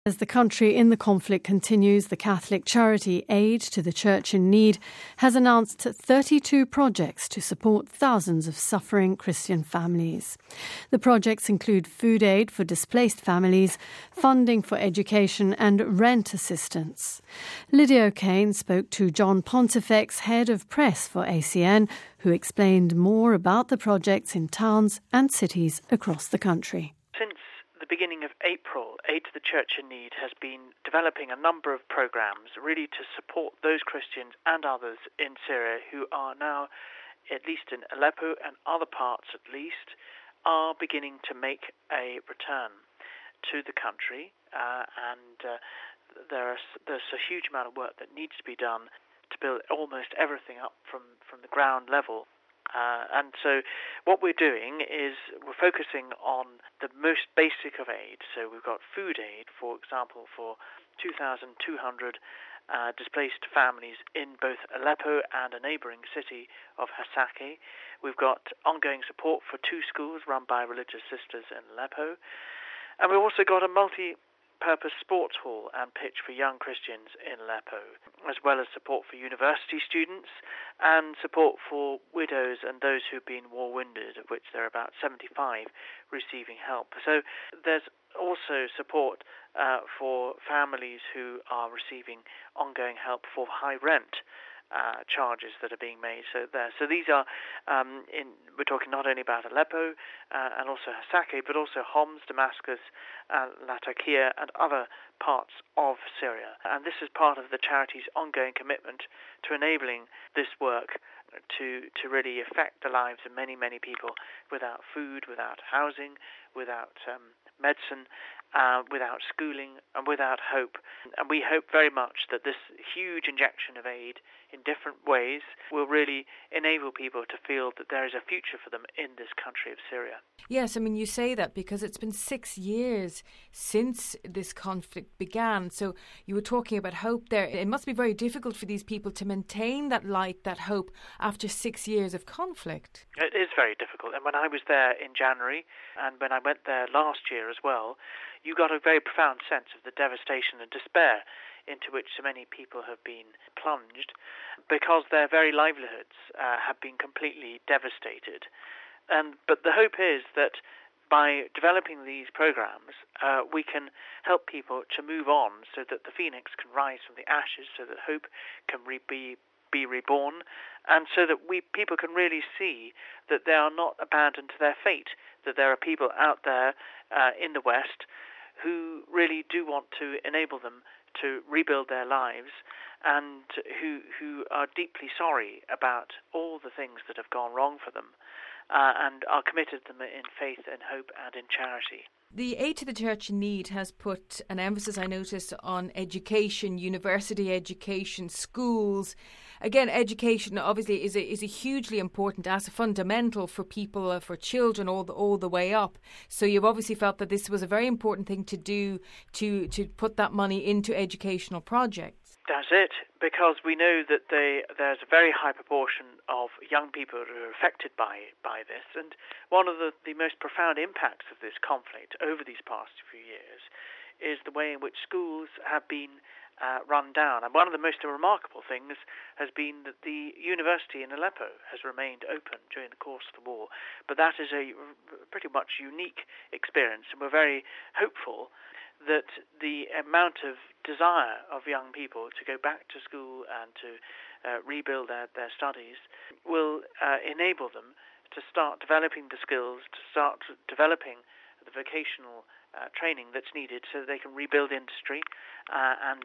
As the country in the conflict continues, the Catholic charity Aid to the Church in Need has announced 32 projects to support thousands of suffering Christian families. The projects include food aid for displaced families, funding for education and rent assistance. Lydia O'Kane spoke to John Pontifex, head of press for ACN, who explained more about the projects in towns and cities across the country. Since the beginning of April, Aid to the Church in Need has been developing a number of programs really to support those Christians and others in Syria who are now, at least in Aleppo and other parts at least, are beginning to make a return to the country. There's a huge amount of work that needs to be done to build almost everything up from the ground level. And so what we're doing is we're focusing on the most basic of aid. So we've got food aid, for example, for 2,200 displaced families in both Aleppo and a neighbouring city of Hasaki. We've got ongoing support for 2 schools run by religious sisters in Aleppo. And we've also got a multi-purpose sports hall and pitch for young Christians in Aleppo, as well as support for university students and support for widows and those who've been war-wounded, of which there are about 75 receiving help. So there's also support for families who are receiving ongoing help for high rent charges that are being made. So these are, we're talking not only about Aleppo and also Hasaki, but also Homs, Damascus, Latakia, and other parts of Syria. And this is part of the charity's ongoing commitment to enabling this work to really affect the lives of many, many people without food, without housing, without medicine, without schooling, and without hope. And we hope very much that this huge injection of aid in different ways will really enable people to feel that there is a future for them in this country of Syria. Yes, I mean, you say that because it's been 6 years since this conflict began. So you were talking about hope there. It must be very difficult for these people to maintain that light, that hope, after 6 years of conflict. It is very difficult. And when I was there in January, and when I went there last year as well, you got a very profound sense of the devastation and despair into which so many people have been plunged because their very livelihoods have been completely devastated. But the hope is that by developing these programs, we can help people to move on so that the phoenix can rise from the ashes, so that hope can be reborn, and so that people can really see that they are not abandoned to their fate, that there are people out there in the West who really do want to enable them to rebuild their lives and who are deeply sorry about all the things that have gone wrong for them and are committed to them in faith and hope and in charity. The Aid to the Church in Need has put an emphasis, I noticed, on education, university education, schools. Again, education obviously is a hugely important asset, fundamental for people, for children all the way up. So you've obviously felt that this was a very important thing to do, to put that money into educational projects. That's it, because we know that there's a very high proportion of young people who are affected by this, and one of the most profound impacts of this conflict over these past few years is the way in which schools have been run down. And one of the most remarkable things has been that the university in Aleppo has remained open during the course of the war, but that is a pretty much unique experience, and we're very hopeful that the amount of desire of young people to go back to school and to rebuild their studies will enable them to start developing the skills, to start developing the vocational training that's needed so that they can rebuild industry and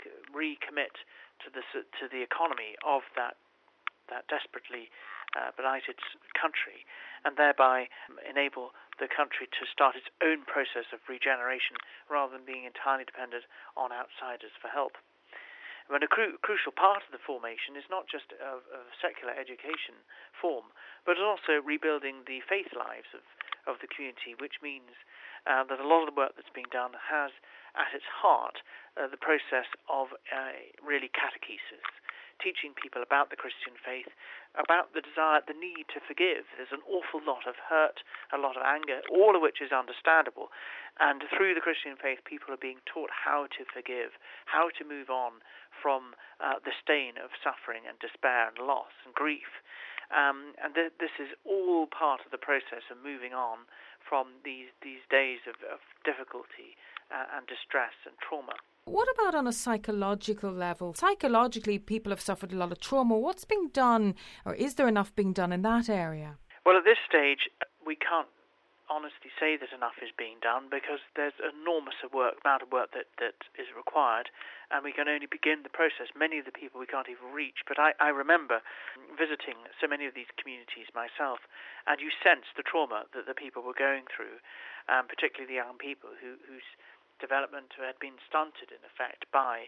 recommit to the economy of that desperately blighted country, and thereby enable the country to start its own process of regeneration rather than being entirely dependent on outsiders for help. When a crucial part of the formation is not just a secular education form, but also rebuilding the faith lives of the community, which means that a lot of the work that's being done has at its heart the process of really catechesis, teaching people about the Christian faith, about the desire, the need to forgive. There's an awful lot of hurt, a lot of anger, all of which is understandable. And through the Christian faith, people are being taught how to forgive, how to move on from the stain of suffering and despair and loss and grief. And this is all part of the process of moving on from these days of difficulty and distress and trauma. What about on a psychological level? Psychologically, people have suffered a lot of trauma. What's being done, or is there enough being done in that area? Well, at this stage, we can't honestly say that enough is being done because there's enormous amount of work that is required, and we can only begin the process. Many of the people we can't even reach. But I remember visiting so many of these communities myself, and you sense the trauma that the people were going through, particularly the young people whose development had been stunted, in effect, by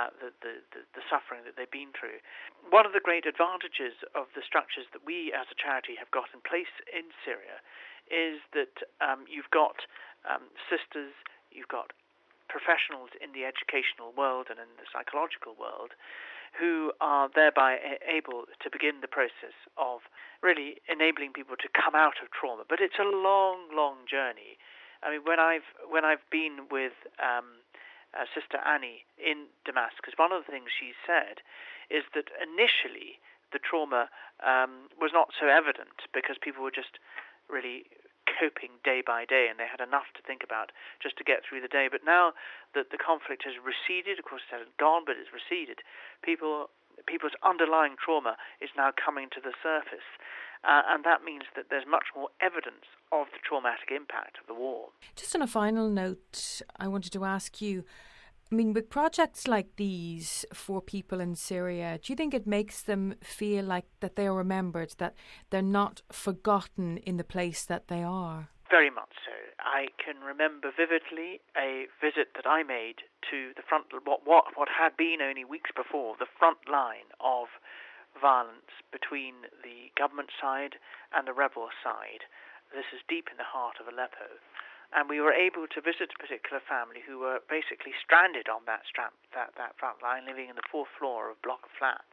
the suffering that they've been through. One of the great advantages of the structures that we as a charity have got in place in Syria is that you've got sisters, you've got professionals in the educational world and in the psychological world who are thereby able to begin the process of really enabling people to come out of trauma. But it's a long, long journey. I mean, when I've been with Sister Annie in Damascus, one of the things she said is that initially the trauma was not so evident because people were just really coping day by day, and they had enough to think about just to get through the day. But now that the conflict has receded, of course it hasn't gone, but it's receded, people's underlying trauma is now coming to the surface. And that means that there's much more evidence of the traumatic impact of the war. Just on a final note, I wanted to ask you, I mean, with projects like these for people in Syria, do you think it makes them feel like that they are remembered, that they're not forgotten in the place that they are? Very much so. I can remember vividly a visit that I made to the front, what had been only weeks before, the front line of violence between the government side and the rebel side. This is deep in the heart of Aleppo. And we were able to visit a particular family who were basically stranded on that front line, living in the fourth floor of a block of flats.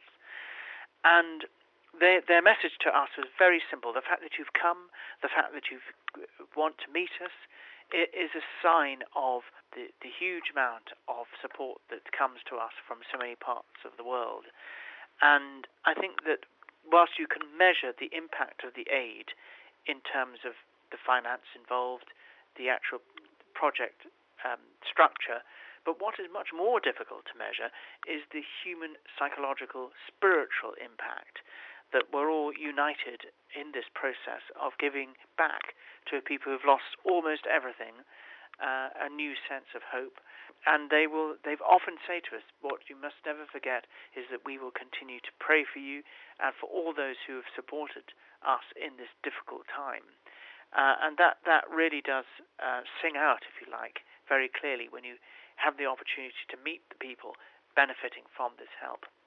And their message to us was very simple. The fact that you've come, the fact that you want to meet us, it is a sign of the huge amount of support that comes to us from so many parts of the world. And I think that whilst you can measure the impact of the aid in terms of the finance involved, the actual project structure, but what is much more difficult to measure is the human, psychological, spiritual impact that we're all united in this process of giving back to people who've lost almost everything, a new sense of hope. And they've often say to us, what you must never forget is that we will continue to pray for you and for all those who have supported us in this difficult time. And that really does sing out, if you like, very clearly when you have the opportunity to meet the people benefiting from this help.